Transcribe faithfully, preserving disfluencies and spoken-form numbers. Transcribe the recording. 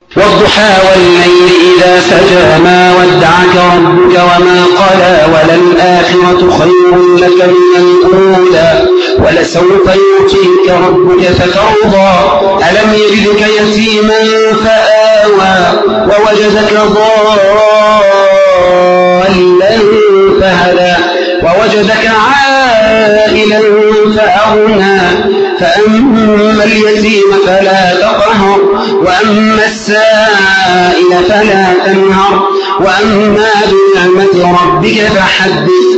والضحى والليل إذا سجى ما ودعك ربك وما قلى وللآخرة خير لك من الأولى ولسوف يؤتيك ربك فترضى ألم يجدك يتيما فآوى ووجدك ضالا فهدى ووجدك عائلا فأغنى فأما اليتيم فلا تقهر وأما السائل فلا تنهر وأما بنعمة ربك فحدث